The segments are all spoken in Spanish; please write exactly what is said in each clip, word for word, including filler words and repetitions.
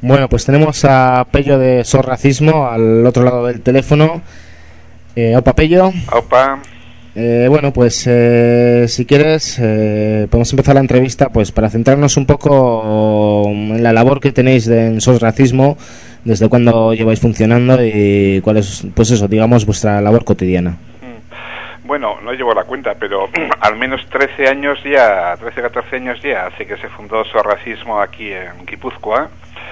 Bueno, pues tenemos a Pello de Sos Racismo al otro lado del teléfono. Eh, opa, Pello. Opa. Eh, bueno, pues eh, si quieres eh, podemos empezar la entrevista pues para centrarnos un poco en la labor que tenéis de, en Sos Racismo, desde cuándo lleváis funcionando y cuál es, pues eso, digamos, vuestra labor cotidiana. Bueno, no llevo la cuenta, pero al menos trece años ya, trece, catorce años ya hace que se fundó Sos Racismo aquí en Guipúzcoa.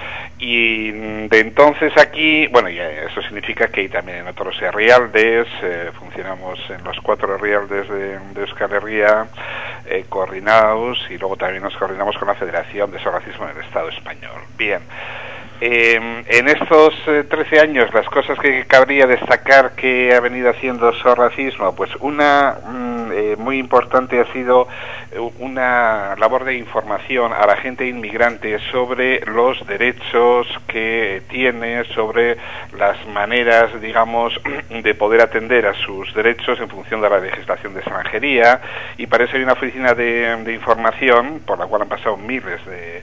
Y de entonces aquí, bueno, ya eso significa que hay también en otros herrialdes, eh, funcionamos en los cuatro herrialdes de, de Euskal Herria, eh, coordinados, y luego también nos coordinamos con la Federación de Sos Racismo en el Estado español. Bien. Eh, en estos eh, trece años, las cosas que cabría destacar que ha venido haciendo Sos Racismo, pues una mm, eh, muy importante ha sido una labor de información a la gente inmigrante sobre los derechos que tiene, sobre las maneras, digamos, de poder atender a sus derechos en función de la legislación de extranjería, y para eso hay una oficina de, de información por la cual han pasado miles de,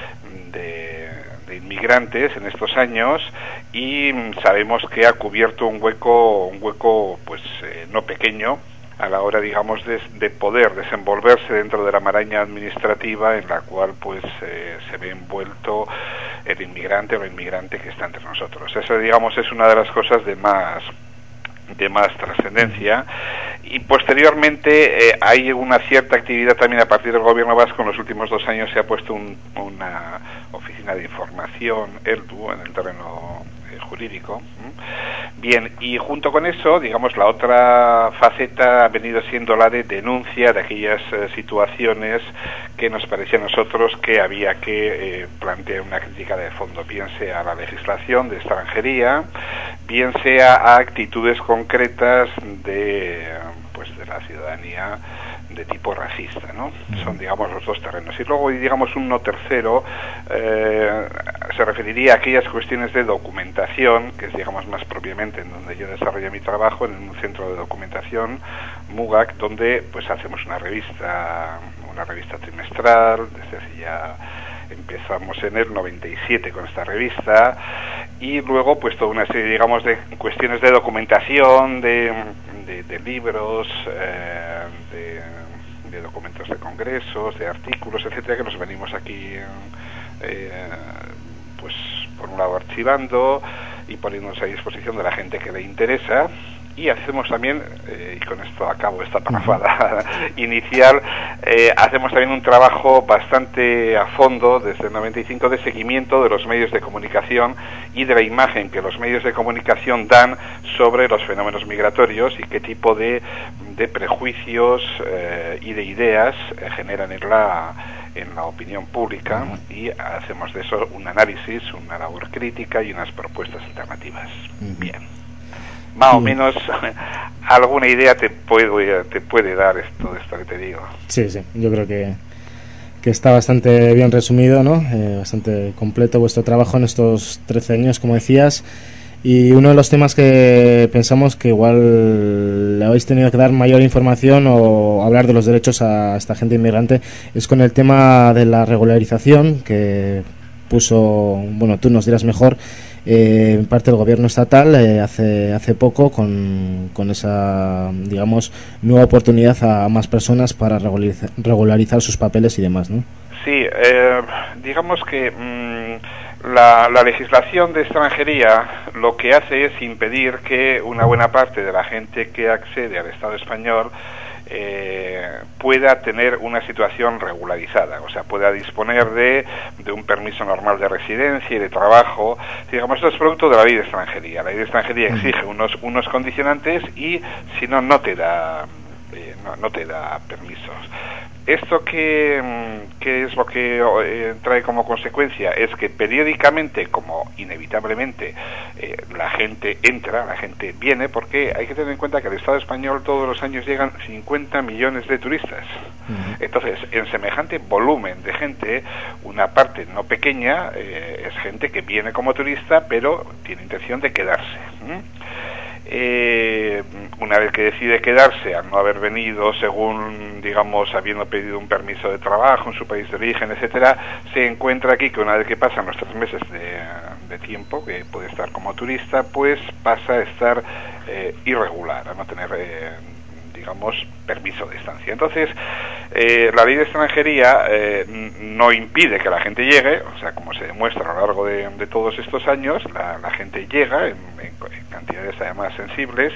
de de inmigrantes en estos años, y sabemos que ha cubierto un hueco un hueco pues eh, no pequeño a la hora, digamos, de, de poder desenvolverse dentro de la maraña administrativa en la cual pues eh, se ve envuelto el inmigrante o la inmigrante que está entre nosotros. Eso, digamos, es una de las cosas de más de más trascendencia. Y posteriormente eh, hay una cierta actividad también a partir del gobierno vasco. En los últimos dos años se ha puesto un, una oficina de información, ELDU, en el terreno eh, jurídico. ¿Mm? Bien, y junto con eso, digamos, la otra faceta ha venido siendo la de denuncia de aquellas eh, situaciones que nos parecía a nosotros que había que eh, plantear una crítica de fondo, bien sea a la legislación de extranjería, bien sea a actitudes concretas de pues de la ciudadanía de tipo racista, ¿no? Son, digamos, los dos terrenos. Y luego, digamos, uno tercero eh, se referiría a aquellas cuestiones de documentación, que es, digamos, más propiamente en donde yo desarrollo mi trabajo, en un centro de documentación, MUGAC, donde pues hacemos una revista, una revista trimestral, desde hace ya empezamos en el noventa y siete con esta revista, y luego pues toda una serie, digamos, de cuestiones de documentación, de, de, de libros, eh, de, de documentos de congresos, de artículos, etcétera, que nos venimos aquí eh, pues por un lado archivando y poniéndonos a disposición de la gente que le interesa. Y hacemos también, eh, y con esto acabo esta parrafada inicial, eh, hacemos también un trabajo bastante a fondo desde el noventa y cinco de seguimiento de los medios de comunicación y de la imagen que los medios de comunicación dan sobre los fenómenos migratorios y qué tipo de, de prejuicios eh, y de ideas eh, generan en la en la opinión pública, y hacemos de eso un análisis, una labor crítica y unas propuestas alternativas. Bien. Más o menos alguna idea te puede, te puede dar esto de esto que te digo. Sí, sí, yo creo que, que está bastante bien resumido, ¿no? Eh, bastante completo vuestro trabajo en estos trece años, como decías. Y uno de los temas que pensamos que igual le habéis tenido que dar mayor información o hablar de los derechos a esta gente inmigrante es con el tema de la regularización que puso, bueno, tú nos dirás mejor, Eh, en parte del gobierno estatal eh, hace hace poco con, con esa, digamos, nueva oportunidad a más personas para regularizar, regularizar sus papeles y demás, ¿no? Sí, eh, digamos que mmm, la, la legislación de extranjería lo que hace es impedir que una buena parte de la gente que accede al Estado español Eh, pueda tener una situación regularizada, o sea, pueda disponer de, de un permiso normal de residencia y de trabajo. Digamos, esto es producto de la ley de extranjería. La ley de extranjería exige unos unos condicionantes y si no, no te da eh, no, no te da permisos. Esto que, que es lo que eh, trae como consecuencia es que periódicamente, como inevitablemente, eh, la gente entra, la gente viene, porque hay que tener en cuenta que al Estado español todos los años llegan cincuenta millones de turistas. Uh-huh. Entonces, en semejante volumen de gente, una parte no pequeña eh, es gente que viene como turista, pero tiene intención de quedarse. ¿Mm? Eh, una vez que decide quedarse, al no haber venido según, digamos, habiendo pedido un permiso de trabajo en su país de origen, etcétera, se encuentra aquí que una vez que pasan los tres meses de, de tiempo, que puede estar como turista, pues pasa a estar eh, irregular, a no tener, eh, digamos, permiso de estancia. Entonces, eh, la ley de extranjería eh, no impide que la gente llegue, o sea, como se demuestra a lo largo de, de todos estos años, la, la gente llega en, en, en cantidades además sensibles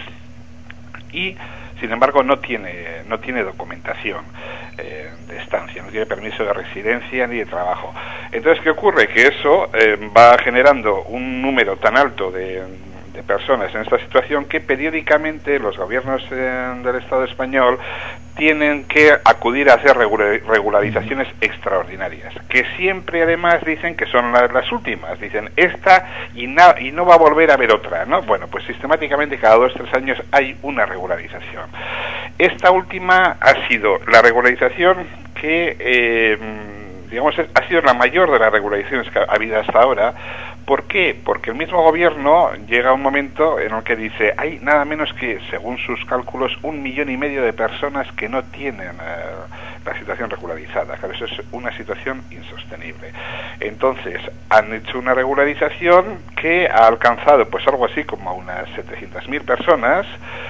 y, sin embargo, no tiene no tiene documentación eh, de estancia, no tiene permiso de residencia ni de trabajo. Entonces, ¿qué ocurre? Que eso eh, va generando un número tan alto de de personas en esta situación que periódicamente los gobiernos eh, del Estado español tienen que acudir a hacer regular, regularizaciones extraordinarias, que siempre además dicen que son la, las últimas, dicen esta y, na, y no va a volver a haber otra, ¿no? Bueno, pues sistemáticamente cada dos o tres años hay una regularización. Esta última ha sido la regularización que, eh, digamos, ha sido la mayor de las regularizaciones que ha habido hasta ahora. ¿Por qué? Porque el mismo gobierno llega a un momento en el que dice hay nada menos que, según sus cálculos, un millón y medio de personas que no tienen eh, la situación regularizada. Claro, eso es una situación insostenible. Entonces, han hecho una regularización que ha alcanzado pues algo así como a unas setecientas mil personas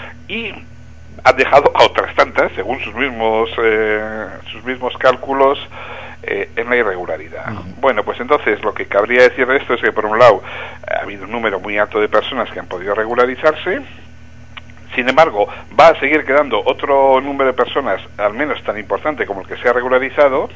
y han dejado a otras tantas, según sus mismos eh, sus mismos cálculos, Eh, en la irregularidad. Uh-huh. Bueno, pues entonces lo que cabría decir de esto es que por un lado ha habido un número muy alto de personas que han podido regularizarse, sin embargo va a seguir quedando otro número de personas al menos tan importante como el que se ha regularizado,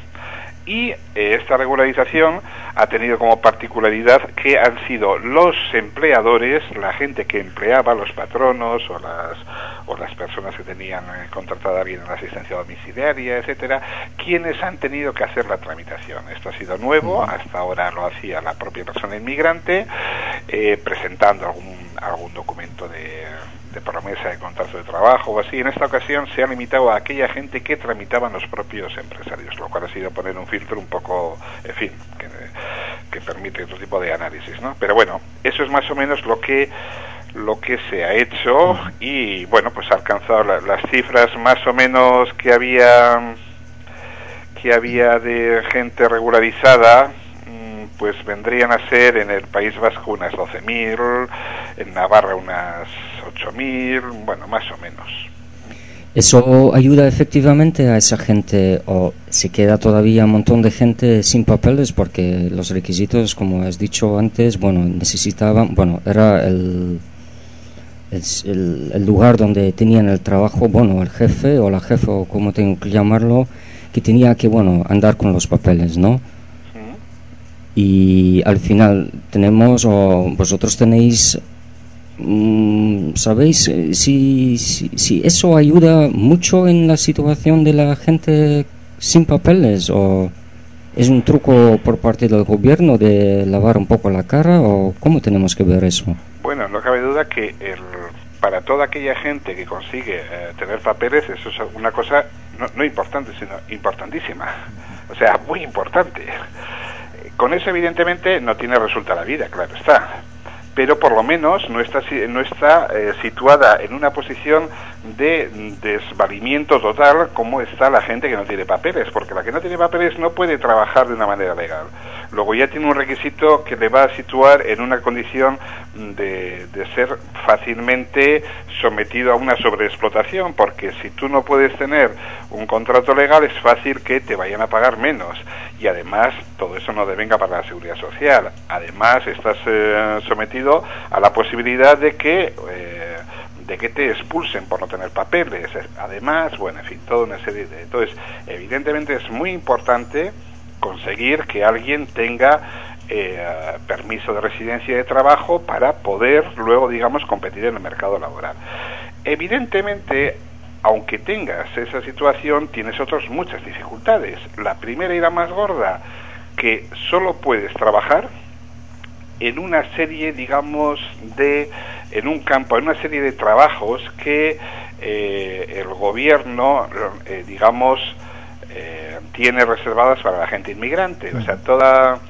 y eh, esta regularización ha tenido como particularidad que han sido los empleadores, la gente que empleaba, los patronos o las o las personas que tenían eh, contratada a alguien en la asistencia domiciliaria, etcétera, quienes han tenido que hacer la tramitación. Esto ha sido nuevo, hasta ahora lo hacía la propia persona inmigrante, eh, presentando algún algún documento de de promesa de contrato de trabajo o así. En esta ocasión se ha limitado a aquella gente que tramitaban los propios empresarios, lo cual ha sido poner un filtro un poco, en fin, que, que permite otro tipo de análisis, ¿no? Pero bueno, eso es más o menos lo que lo que se ha hecho y, bueno, pues ha alcanzado la, las cifras más o menos que había que había de gente regularizada, pues vendrían a ser en el País Vasco unas doce mil, en Navarra unas ocho mil, bueno, más o menos. ¿Eso ayuda efectivamente a esa gente o se queda todavía un montón de gente sin papeles? Porque los requisitos, como has dicho antes, bueno, necesitaban, bueno, era el, el, el lugar donde tenían el trabajo, bueno, el jefe o la jefa, o como tengo que llamarlo, que tenía que, bueno, andar con los papeles, ¿no? Y al final tenemos, o vosotros tenéis, mmm, ¿sabéis si, si, si eso ayuda mucho en la situación de la gente sin papeles? ¿O es un truco por parte del gobierno de lavar un poco la cara? ¿O cómo tenemos que ver eso? Bueno, no cabe duda que el, para toda aquella gente que consigue eh, tener papeles, eso es una cosa no, no importante, sino importantísima. O sea, muy importante. Con eso, evidentemente, no tiene resuelta la vida, claro está. Pero por lo menos no está, no está eh, situada en una posición de desvalimiento total como está la gente que no tiene papeles, porque la que no tiene papeles no puede trabajar de una manera legal. Luego ya tiene un requisito que le va a situar en una condición de, de ser fácilmente sometido a una sobreexplotación, porque si tú no puedes tener un contrato legal es fácil que te vayan a pagar menos, y además todo eso no devenga para la seguridad social. Además estás eh, sometido a la posibilidad de que eh, de que te expulsen por no tener papeles. Además, bueno, en fin, toda una serie de... Entonces, evidentemente es muy importante conseguir que alguien tenga eh, permiso de residencia y de trabajo para poder luego, digamos, competir en el mercado laboral. Evidentemente, aunque tengas esa situación, tienes otras muchas dificultades. La primera y la más gorda, que solo puedes trabajar en una serie, digamos, de, en un campo, en una serie de trabajos que eh, el gobierno, eh, digamos, eh, tiene reservadas para la gente inmigrante. O sea, toda, si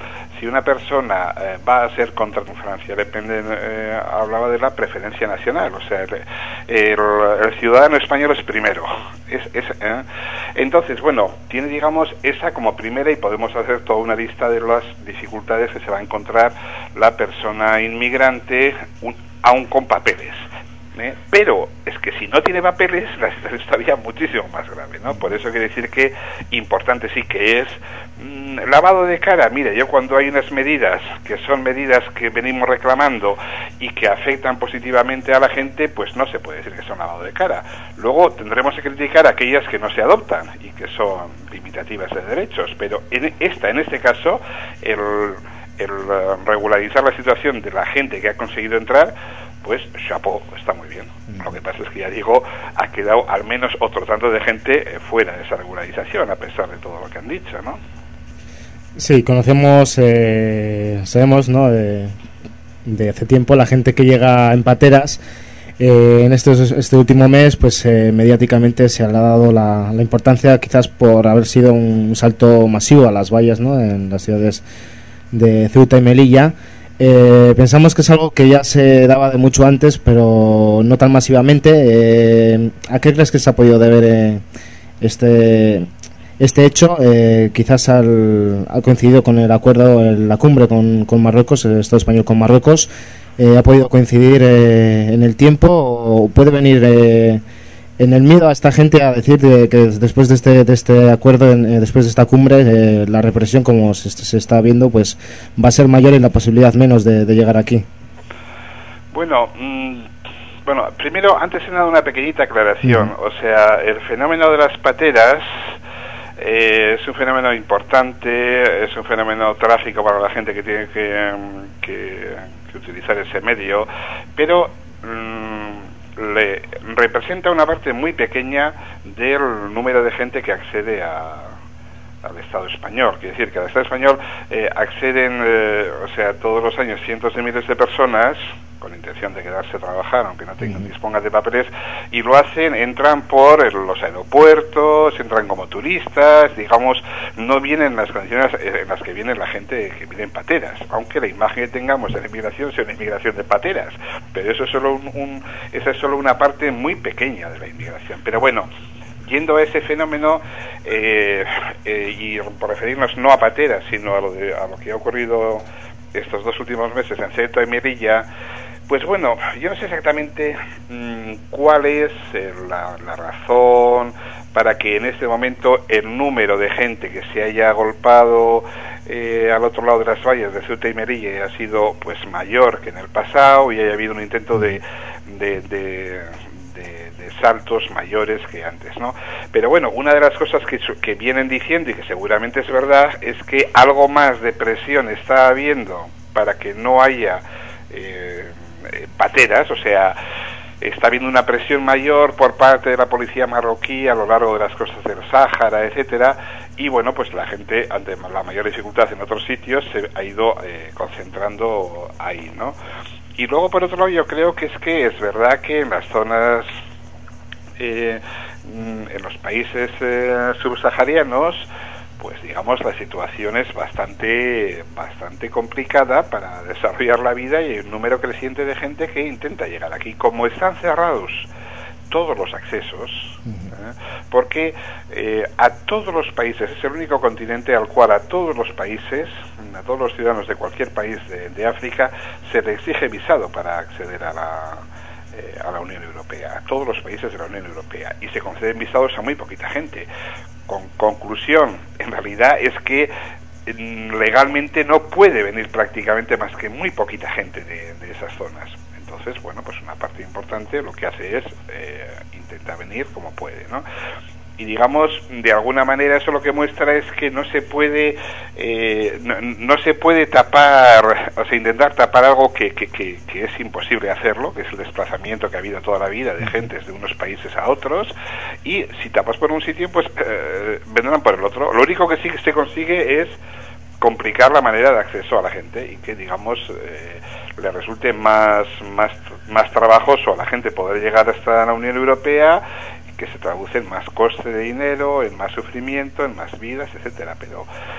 si una persona eh, va a ser contra Francia, depende, eh, hablaba de la preferencia nacional, o sea, el, el, el ciudadano español es primero. Es, es, eh. Entonces, bueno, tiene, digamos, esa como primera, y podemos hacer toda una lista de las dificultades que se va a encontrar la persona inmigrante, un, aún con papeles. ¿Eh? Pero es que si no tiene papeles la situación es todavía muchísimo más grave, ¿no? Por eso quiere decir que importante sí que es mmm, lavado de cara. Mire, yo cuando hay unas medidas que son medidas que venimos reclamando y que afectan positivamente a la gente, pues no se puede decir que son lavado de cara. Luego tendremos que criticar aquellas que no se adoptan y que son limitativas de derechos, pero en esta, en este caso, el, el uh, regularizar la situación de la gente que ha conseguido entrar, pues chapeau, está muy bien. Lo que pasa es que, ya digo, ha quedado al menos otro tanto de gente fuera de esa regularización, a pesar de todo lo que han dicho, ¿no? Sí, conocemos, eh, sabemos, ¿no?, de, de hace tiempo la gente que llega en pateras. Eh, en este, este último mes, pues eh, mediáticamente se ha dado la, la importancia, quizás por haber sido un salto masivo a las vallas, ¿no?, en las ciudades de Ceuta y Melilla. Eh, pensamos que es algo que ya se daba de mucho antes, pero no tan masivamente. Eh, ¿A qué crees que se ha podido deber eh, este este hecho? Eh, quizás al, al coincidido con el acuerdo, en la cumbre con, con Marruecos, el Estado español con Marruecos, eh, ¿ha podido coincidir eh, en el tiempo o puede venir eh, en el miedo a esta gente a decir de, que después de este de este acuerdo, en, eh, después de esta cumbre, eh, la represión, como se, se está viendo, pues va a ser mayor y la posibilidad menos de, de llegar aquí? Bueno, mmm, bueno, primero, antes de nada, una pequeñita aclaración. Uh-huh. O sea, el fenómeno de las pateras eh, es un fenómeno importante, es un fenómeno trágico para la gente que tiene que, que, que utilizar ese medio, pero mmm, le representa una parte muy pequeña del número de gente que accede a, al Estado español. Quiere decir que al Estado español eh, acceden, eh, o sea, todos los años cientos de miles de personas con intención de quedarse a trabajar, aunque no tengan, dispongan de papeles, y lo hacen, entran por los aeropuertos, entran como turistas, digamos, no vienen en las condiciones en las que viene la gente que viene en pateras, aunque la imagen que tengamos de la inmigración sea una inmigración de pateras, pero eso es solo un, un, esa es solo una parte muy pequeña de la inmigración. Pero bueno, yendo a ese fenómeno, eh, eh, y por referirnos no a pateras, sino a lo, de, a lo que ha ocurrido estos dos últimos meses en Ceuta y Melilla, pues bueno, yo no sé exactamente mmm, cuál es eh, la, la razón para que en este momento el número de gente que se haya agolpado eh, al otro lado de las vallas de Ceuta y Melilla haya sido pues mayor que en el pasado y haya habido un intento de, de, de, de, de saltos mayores que antes, ¿no? Pero bueno, una de las cosas que, que vienen diciendo y que seguramente es verdad es que algo más de presión está habiendo para que no haya eh, pateras, o sea, está habiendo una presión mayor por parte de la policía marroquí a lo largo de las costas del Sáhara, etcétera, y bueno, pues la gente, ante la mayor dificultad en otros sitios, se ha ido eh, concentrando ahí, ¿no? Y luego, por otro lado, yo creo que es que es verdad que en las zonas, eh, en los países eh, subsaharianos, pues digamos la situación es bastante bastante complicada para desarrollar la vida y hay un número creciente de gente que intenta llegar aquí. Como están cerrados todos los accesos, ¿eh? porque eh, a todos los países, es el único continente al cual a todos los países, a todos los ciudadanos de cualquier país de, de África, se les exige visado para acceder a la eh, a la Unión Europea, a todos los países de la Unión Europea, y se conceden visados a muy poquita gente. Con conclusión, en realidad es que legalmente no puede venir prácticamente más que muy poquita gente de, de esas zonas. Entonces, bueno, pues una parte importante lo que hace es eh, intentar venir como puede, ¿no? Y digamos, de alguna manera eso lo que muestra es que no se puede eh, no, no se puede tapar, o sea, intentar tapar algo que, que, que, que es imposible hacerlo, que es el desplazamiento que ha habido toda la vida de gentes de unos países a otros, y si tapas por un sitio, pues eh, vendrán por el otro. Lo único que sí que se consigue es complicar la manera de acceso a la gente y que, digamos, eh, le resulte más, más, más trabajoso a la gente poder llegar hasta la Unión Europea, que se traduce en más coste de dinero, en más sufrimiento, en más vidas, etcétera. Pero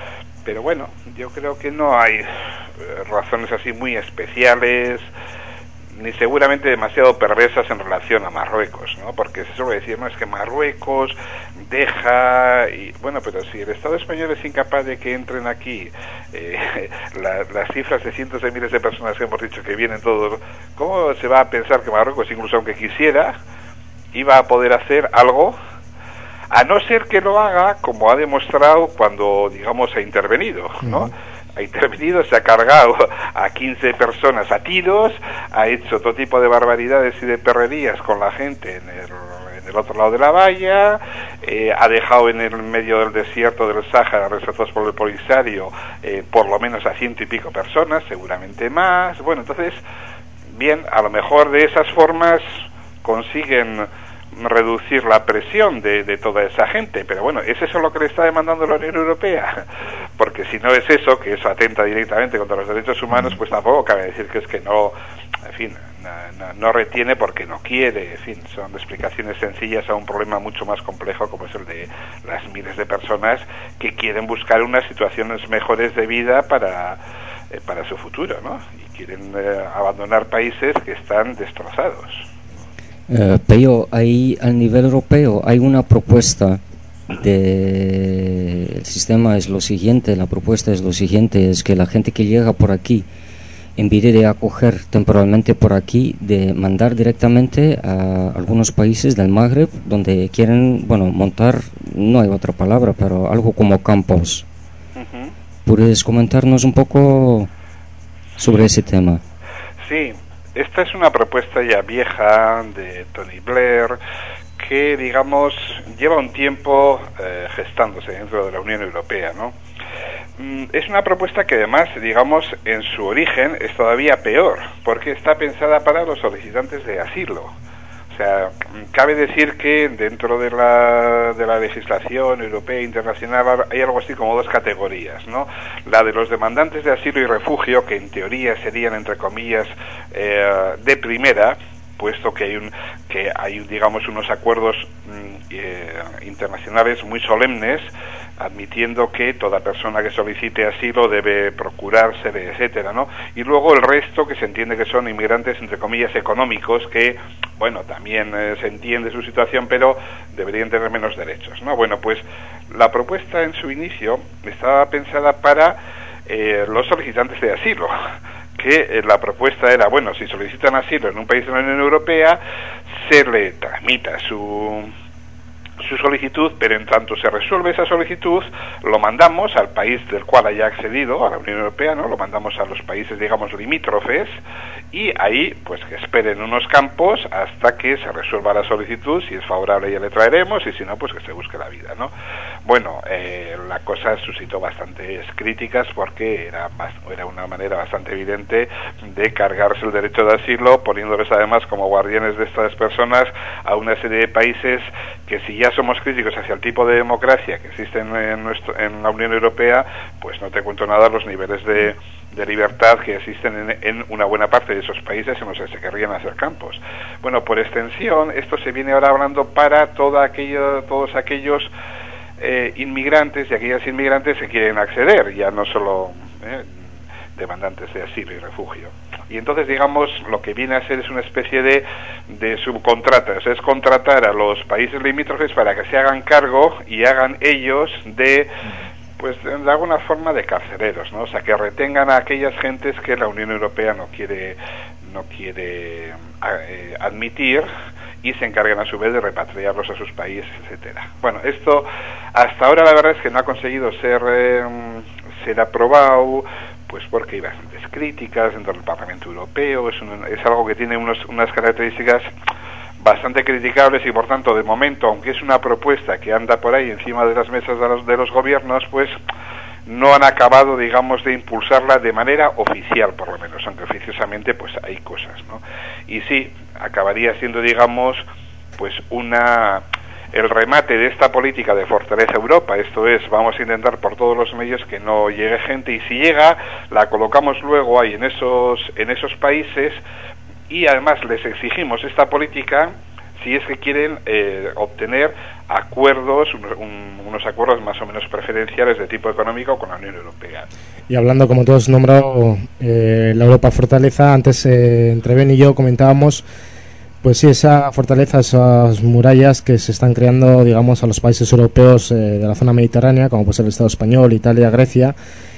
pero bueno, yo creo que no hay eh, razones así muy especiales, ni seguramente demasiado perversas en relación a Marruecos, ¿no? Porque se suele decir, no, es que Marruecos deja, y bueno, pero si el Estado español es incapaz de que entren aquí eh, la, las cifras de cientos de miles de personas que hemos dicho que vienen todos, ¿cómo se va a pensar que Marruecos, incluso aunque quisiera, iba a poder hacer algo? A no ser que lo haga como ha demostrado cuando, digamos, ha intervenido, ¿no? Uh-huh. Ha intervenido, se ha cargado a quince personas a tiros, ha hecho todo tipo de barbaridades y de perrerías con la gente en el, en el otro lado de la valla, eh, ha dejado en el medio del desierto del Sáhara, retratados por el Polisario, eh, por lo menos a ciento y pico personas, seguramente más. Bueno, entonces, bien, a lo mejor de esas formas consiguen reducir la presión de, de toda esa gente, pero bueno, ¿es eso lo que le está demandando la Unión Europea? Porque si no es eso, que eso atenta directamente contra los derechos humanos, pues tampoco cabe decir que es que no, en fin, no, no, no retiene porque no quiere, en fin, son explicaciones sencillas a un problema mucho más complejo como es el de las miles de personas que quieren buscar unas situaciones mejores de vida para, eh, para su futuro, ¿no? Y quieren eh, abandonar países que están destrozados. Uh, pero ahí al nivel europeo hay una propuesta de el sistema es lo siguiente, la propuesta es lo siguiente, es que la gente que llega por aquí, en vez de acoger temporalmente por aquí, de mandar directamente a algunos países del Magreb donde quieren, bueno, montar, no hay otra palabra, pero algo como campos. Uh-huh. ¿Puedes comentarnos un poco sobre ese tema? Sí. Esta es una propuesta ya vieja de Tony Blair que, digamos, lleva un tiempo eh, gestándose dentro de la Unión Europea, ¿no? Mm, es una propuesta que además, digamos, en su origen es todavía peor, porque está pensada para los solicitantes de asilo. O sea, cabe decir que dentro de la, de la legislación europea e internacional hay algo así como dos categorías, ¿no? La de los demandantes de asilo y refugio, que en teoría serían, entre comillas, eh, de primera, puesto que hay un que hay digamos unos acuerdos mm, eh, internacionales muy solemnes admitiendo que toda persona que solicite asilo debe procurarse, etcétera, ¿no? Y luego el resto que se entiende que son inmigrantes entre comillas económicos que, bueno, también eh, se entiende su situación, pero deberían tener menos derechos, ¿no? Bueno, pues la propuesta en su inicio estaba pensada para eh, los solicitantes de asilo, que eh, la propuesta era, bueno, si solicitan asilo en un país de la Unión Europea, se le tramita su su solicitud, pero en tanto se resuelve esa solicitud, lo mandamos al país del cual haya accedido, a la Unión Europea, ¿no? Lo mandamos a los países, digamos, limítrofes, y ahí, pues, que esperen unos campos hasta que se resuelva la solicitud. Si es favorable ya le traeremos, y si no, pues que se busque la vida, ¿no? Bueno, eh, la cosa suscitó bastantes críticas porque era, era una manera bastante evidente de cargarse el derecho de asilo, poniéndoles además como guardianes de estas personas a una serie de países que, si ya somos críticos hacia el tipo de democracia que existen en, nuestro, en la Unión Europea, pues no te cuento nada los niveles de, de libertad que existen en, en una buena parte de esos países en los que se querrían hacer campos. Bueno, por extensión, esto se viene ahora hablando para todo aquello, todos aquellos eh, inmigrantes y aquellas inmigrantes que quieren acceder, ya no solo eh, demandantes de asilo y refugio. Y entonces, digamos, lo que viene a ser es una especie de, de subcontrata, o sea, es contratar a los países limítrofes para que se hagan cargo y hagan ellos de, pues, de alguna forma de carceleros, ¿no? O sea, que retengan a aquellas gentes que la Unión Europea no quiere, no quiere eh, admitir, y se encargan a su vez de repatriarlos a sus países, etcétera. Bueno, esto hasta ahora la verdad es que no ha conseguido ser, eh, ser aprobado, pues porque hay bastantes críticas dentro del Parlamento Europeo, es, un, es algo que tiene unos, unas características bastante criticables y por tanto de momento, aunque es una propuesta que anda por ahí encima de las mesas de los, de los gobiernos, pues no han acabado, digamos, de impulsarla de manera oficial, por lo menos, aunque oficiosamente pues hay cosas, ¿no? Y sí, acabaría siendo, digamos, pues una... el remate de esta política de Fortaleza Europa, esto es, vamos a intentar por todos los medios que no llegue gente, y si llega, la colocamos luego ahí en esos, en esos países, y además les exigimos esta política si es que quieren eh, obtener acuerdos, un, unos acuerdos más o menos preferenciales de tipo económico con la Unión Europea. Y hablando, como tú has nombrado, eh, la Europa Fortaleza, antes eh, entre Ben y yo comentábamos, pues sí, esa fortaleza, esas murallas que se están creando, digamos, a los países europeos eh, de la zona mediterránea, como puede ser el Estado español, Italia, Grecia.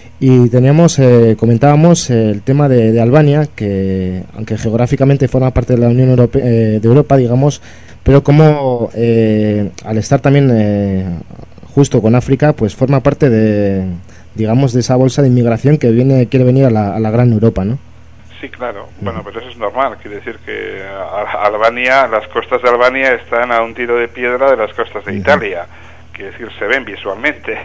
Y teníamos, eh, comentábamos eh, el tema de, de Albania, que aunque geográficamente forma parte de la Unión Europea, eh, de Europa, digamos, pero como eh, al estar también eh, justo con África, pues forma parte de, digamos, de esa bolsa de inmigración que viene quiere venir a la, a la gran Europa, ¿no? Sí, claro. Bueno, pero eso es normal. Quiere decir que Albania, las costas de Albania están a un tiro de piedra de las costas de Italia. Quiere decir, se ven visualmente.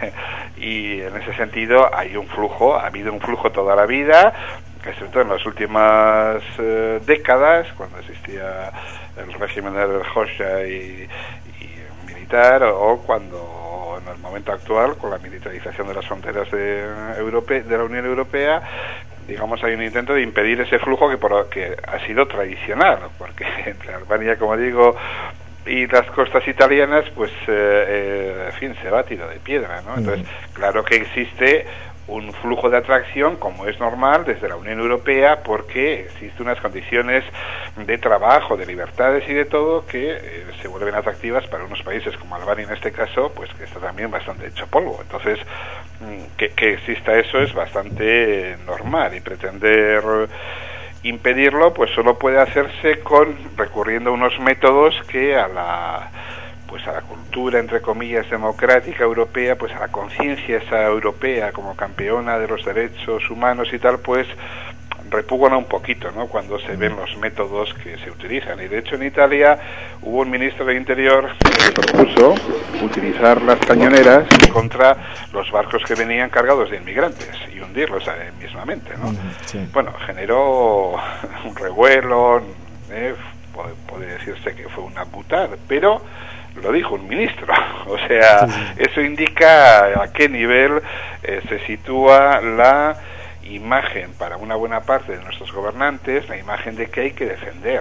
Y en ese sentido hay un flujo, ha habido un flujo toda la vida, excepto en las últimas eh, décadas, cuando existía el régimen del Hoxha y, y militar, o cuando en el momento actual, con la militarización de las fronteras de, Europe, de la Unión Europea, digamos, hay un intento de impedir ese flujo que, por, que ha sido tradicional, porque entre Albania, como digo, y las costas italianas, pues, eh, eh, en fin, se va a tiro de piedra, ¿no? Entonces, claro que existe un flujo de atracción, como es normal, desde la Unión Europea, porque existen unas condiciones de trabajo, de libertades y de todo que eh, se vuelven atractivas para unos países como Albania en este caso, pues que está también bastante hecho polvo. Entonces, que, que exista eso es bastante normal, y pretender impedirlo pues solo puede hacerse con recurriendo a unos métodos que a la pues a la cultura, entre comillas, democrática europea, pues a la conciencia esa europea como campeona de los derechos humanos y tal, pues repugna un poquito, ¿no?, cuando se ven los métodos que se utilizan. Y de hecho en Italia hubo un ministro de Interior que propuso utilizar las cañoneras contra los barcos que venían cargados de inmigrantes y hundirlos eh, mismamente, ¿no? Sí. Bueno, generó un revuelo, eh, puede, puede decirse que fue una putada, pero lo dijo un ministro. O sea, sí, sí. Eso indica a qué nivel eh, se sitúa la imagen para una buena parte de nuestros gobernantes, la imagen de que hay que defender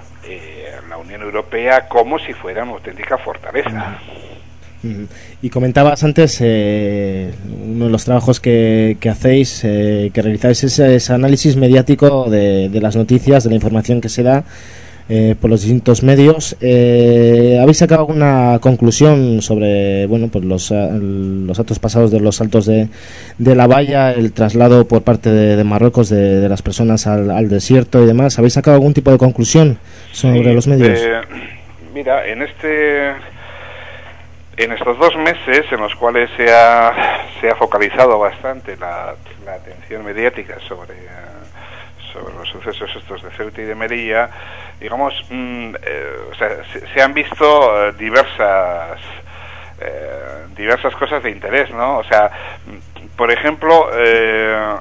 eh, la Unión Europea como si fuera una auténtica fortaleza. Uh-huh. Y comentabas antes eh, uno de los trabajos que, que hacéis, eh, que realizáis ese, ese análisis mediático de, de las noticias, de la información que se da Eh, por los distintos medios. Eh, ¿Habéis sacado alguna conclusión sobre, bueno, pues los, los actos pasados de los saltos de, de la valla, el traslado por parte de, de Marruecos de, de las personas al, al desierto y demás? ¿Habéis sacado algún tipo de conclusión sobre sí, los medios? Eh, mira, en este en estos dos meses en los cuales se ha se ha focalizado bastante la, la atención mediática sobre sobre los sucesos estos de Ceuta y de Melilla, digamos, mmm, eh, o sea, se, se han visto eh, diversas eh, diversas cosas de interés, ¿no? O sea, por ejemplo, eh,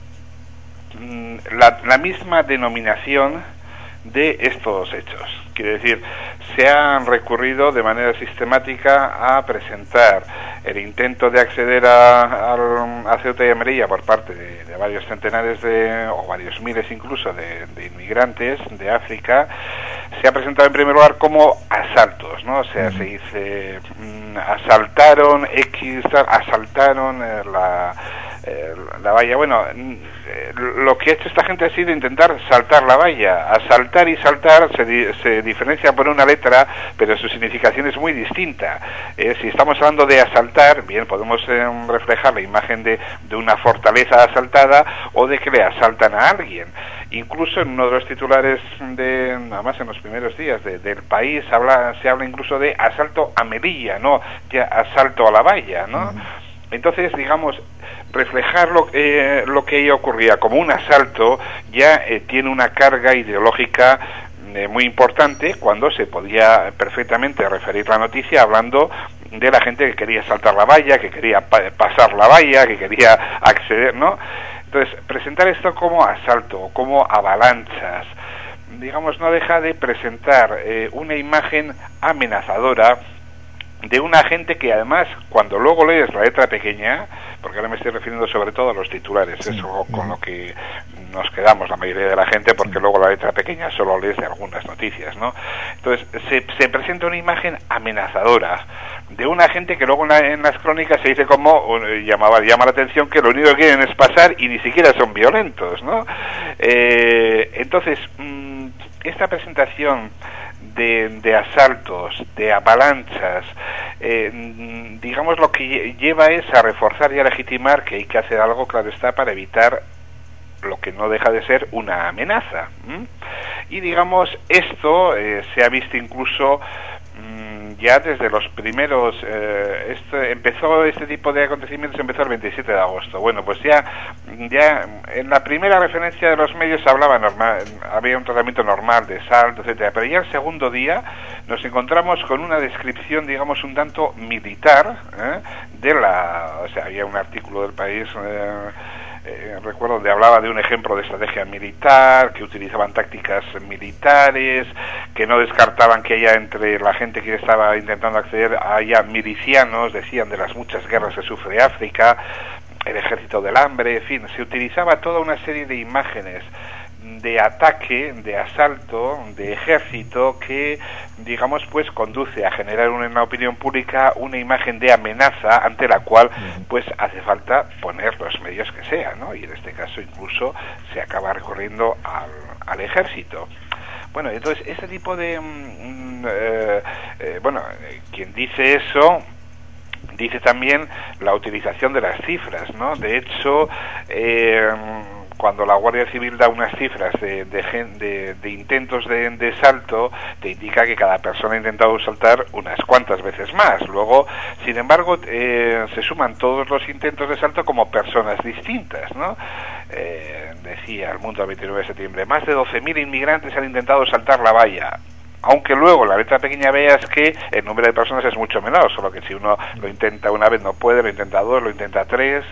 la, la misma denominación de estos hechos. Quiere decir, se han recurrido de manera sistemática a presentar el intento de acceder a, a, a Ceuta y a Melilla por parte de, de varios centenares de, o varios miles incluso de, de inmigrantes de África. Se ha presentado en primer lugar como asaltos, ¿no? O sea, se dice, mmm, asaltaron X, asaltaron eh, la... Eh, la valla. Bueno, eh, lo que ha hecho esta gente ha sido intentar saltar la valla. Asaltar y saltar se, di se diferencia por una letra, pero su significación es muy distinta. Eh, si estamos hablando de asaltar, bien, podemos eh, reflejar la imagen de, de una fortaleza asaltada o de que le asaltan a alguien. Incluso en uno de los titulares de, nada más en los primeros días de, del País, habla, se habla incluso de asalto a Melilla, no ya asalto a la valla, ¿no? Uh-huh. Entonces, digamos, reflejar lo, eh, lo que ahí ocurría como un asalto ya eh, tiene una carga ideológica eh, muy importante, cuando se podía perfectamente referir la noticia hablando de la gente que quería saltar la valla, que quería pa pasar la valla, que quería acceder, ¿no? Entonces, presentar esto como asalto, como avalanchas, digamos, no deja de presentar eh, una imagen amenazadora, de una gente que además, cuando luego lees la letra pequeña, porque ahora me estoy refiriendo sobre todo a los titulares, sí, eso con lo que nos quedamos la mayoría de la gente, porque sí, luego la letra pequeña solo lees de algunas noticias, ¿no? Entonces se, se presenta una imagen amenazadora de una gente que luego en, la, en las crónicas se dice como uh, llamaba, llama la atención que lo único que quieren es pasar y ni siquiera son violentos, ¿no? Eh, entonces mmm, esta presentación De, de asaltos, de avalanchas, eh, digamos lo que lleva es a reforzar y a legitimar que hay que hacer algo, claro está, para evitar lo que no deja de ser una amenaza. ¿Mm? Y digamos, esto eh, se ha visto incluso mmm, ya desde los primeros, eh, este, empezó este tipo de acontecimientos, empezó el veintisiete de agosto. Bueno, pues ya, ya en la primera referencia de los medios se hablaba normal, había un tratamiento normal de salto, etcétera, pero ya el segundo día nos encontramos con una descripción, digamos, un tanto militar, ¿eh? de la, o sea, había un artículo del País, eh, Eh, recuerdo donde hablaba de un ejemplo de estrategia militar, que utilizaban tácticas militares, que no descartaban que haya entre la gente que estaba intentando acceder haya milicianos, decían, de las muchas guerras que sufre África, el ejército del hambre, en fin, se utilizaba toda una serie de imágenes de ataque, de asalto, de ejército que, digamos, pues conduce a generar una, en la opinión pública una imagen de amenaza ante la cual pues hace falta poner los medios que sea, ¿no? Y en este caso incluso se acaba recurriendo al, al ejército. Bueno, entonces ese tipo de mm, eh, eh, bueno, eh, quien dice eso dice también la utilización de las cifras, ¿no? De hecho, eh, cuando la Guardia Civil da unas cifras de, de, de, de intentos de, de salto, te indica que cada persona ha intentado saltar unas cuantas veces más. Luego, sin embargo, eh, se suman todos los intentos de salto como personas distintas, ¿no? Eh, decía El Mundo el veintinueve de septiembre, más de doce mil inmigrantes han intentado saltar la valla. Aunque luego la letra pequeña veas que el número de personas es mucho menor, solo que si uno lo intenta una vez no puede, lo intenta dos, lo intenta tres.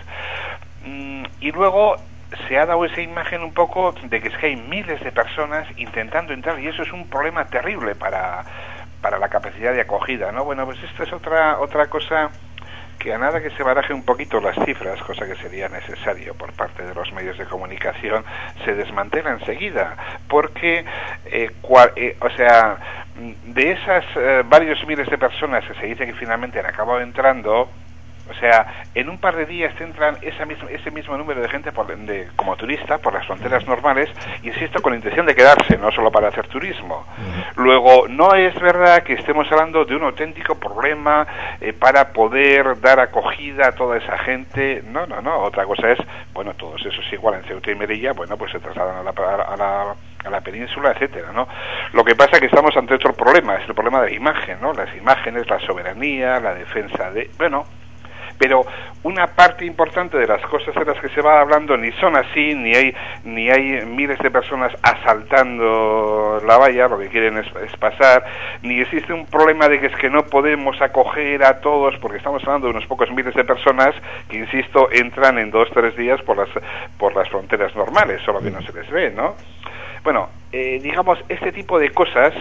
Mm, y luego se ha dado esa imagen un poco de que es que hay miles de personas intentando entrar y eso es un problema terrible para, para la capacidad de acogida, ¿no? Bueno, pues esto es otra otra cosa que a nada que se baraje un poquito las cifras, cosa que sería necesario por parte de los medios de comunicación, se desmantela enseguida, porque, eh, cual, eh, o sea, de esas eh, varios miles de personas que se dice que finalmente han acabado entrando, o sea, en un par de días entran esa misma, ese mismo número de gente por, de, como turista por las fronteras normales, insisto, con la intención de quedarse, no solo para hacer turismo. Luego, no es verdad que estemos hablando de un auténtico problema eh, para poder dar acogida a toda esa gente. No, no, no. Otra cosa es, bueno, todos esos igual en Ceuta y Melilla, bueno, pues se trasladan a la, a la a la península, etcétera, ¿no? Lo que pasa es que estamos ante otro problema, es el problema de la imagen, ¿no? Las imágenes, la soberanía, la defensa de... bueno... pero una parte importante de las cosas de las que se va hablando ni son así, ni hay ni hay miles de personas asaltando la valla, lo que quieren es, es pasar, ni existe un problema de que es que no podemos acoger a todos, porque estamos hablando de unos pocos miles de personas que, insisto, entran en dos, tres días por las por las fronteras normales, solo que no se les ve, ¿no? Bueno, eh, digamos, este tipo de cosas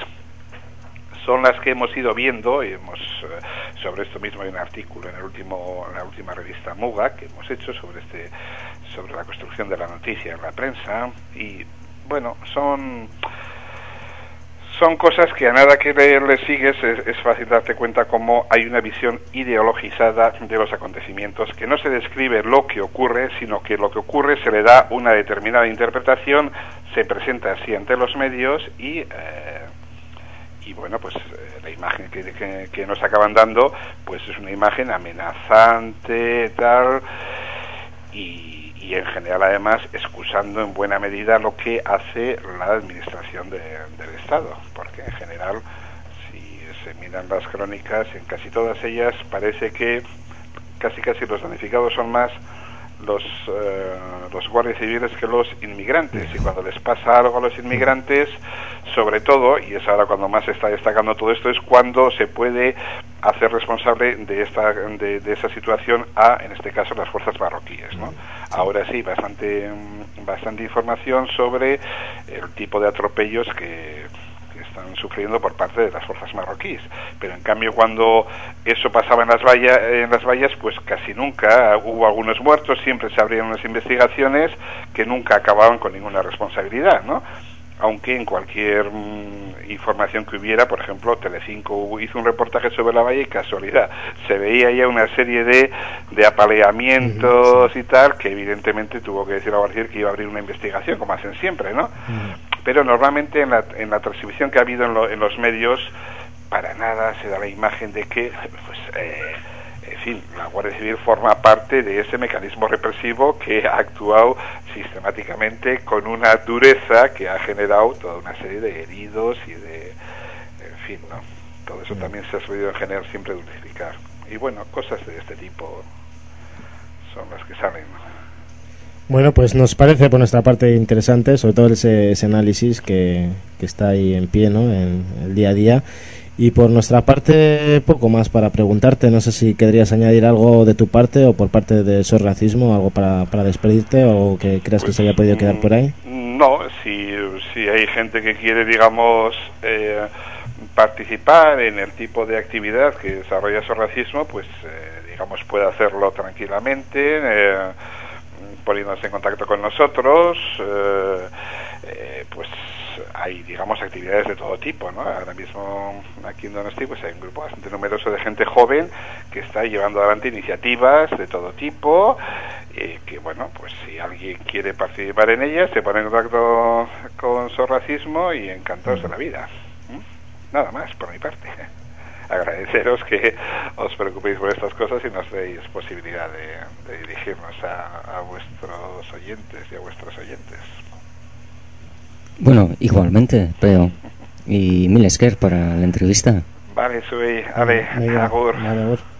son las que hemos ido viendo y hemos eh, sobre esto mismo hay un artículo en el último en la última revista Muga que hemos hecho sobre este sobre la construcción de la noticia en la prensa y bueno son son cosas que a nada que le, le sigues es, es fácil darte cuenta cómo hay una visión ideologizada de los acontecimientos, que no se describe lo que ocurre, sino que lo que ocurre se le da una determinada interpretación, se presenta así ante los medios y eh, y bueno, pues eh, la imagen que, que, que nos acaban dando pues es una imagen amenazante, tal, y, y en general además excusando en buena medida lo que hace la administración de, del Estado, porque en general si se miran las crónicas, en casi todas ellas parece que casi casi los damnificados son más los eh, los guardias civiles que los inmigrantes, y cuando les pasa algo a los inmigrantes, sobre todo, y es ahora cuando más se está destacando todo esto, es cuando se puede hacer responsable de esta de, de esa situación a, en este caso, las fuerzas marroquíes, ¿no? Ahora sí, bastante bastante información sobre el tipo de atropellos que, que están sufriendo por parte de las fuerzas marroquíes. Pero en cambio, cuando eso pasaba en las vallas, en las vallas, pues casi nunca hubo algunos muertos, siempre se abrían unas investigaciones que nunca acababan con ninguna responsabilidad, ¿no? Aunque en cualquier mm, información que hubiera, por ejemplo, Telecinco hizo un reportaje sobre la valla y casualidad, se veía ya una serie de, de apaleamientos uh-huh, sí. y tal, que evidentemente tuvo que decir a Guardia Civil que iba a abrir una investigación, como hacen siempre, ¿no? Uh-huh. Pero normalmente en la, en la transmisión que ha habido en, lo, en los medios, para nada se da la imagen de que, pues, eh, en fin, la Guardia Civil forma parte de ese mecanismo represivo que ha actuado sistemáticamente con una dureza que ha generado toda una serie de heridos y de, en fin, ¿no? Todo eso también se ha sabido en general siempre dulcificar. Y bueno, cosas de este tipo son las que salen. Bueno, pues nos parece por nuestra parte interesante, sobre todo ese, ese análisis que, que está ahí en pie, ¿no? En el día a día. Y por nuestra parte, poco más para preguntarte. No sé si querrías añadir algo de tu parte o por parte de SOS Racismo, algo para, para despedirte, o que creas pues, que se haya podido quedar por ahí. No, si, si hay gente que quiere, digamos, eh, participar en el tipo de actividad que desarrolla SOS Racismo, pues, eh, digamos, puede hacerlo tranquilamente, eh, poniéndose en contacto con nosotros, eh, eh, pues hay, digamos, actividades de todo tipo, ¿no? Ahora mismo aquí en Donosti pues hay un grupo bastante numeroso de gente joven que está llevando adelante iniciativas de todo tipo, eh, que bueno, pues si alguien quiere participar en ellas se pone en contacto con SOS Racismo y encantados de la vida. ¿Mm? Nada más por mi parte. Agradeceros que os preocupéis por estas cosas y nos deis posibilidad de, de dirigirnos a, a vuestros oyentes y a vuestros oyentes. Bueno, igualmente, pero y mil esker para la entrevista. Vale, soy Ale, agur. Vale, agur.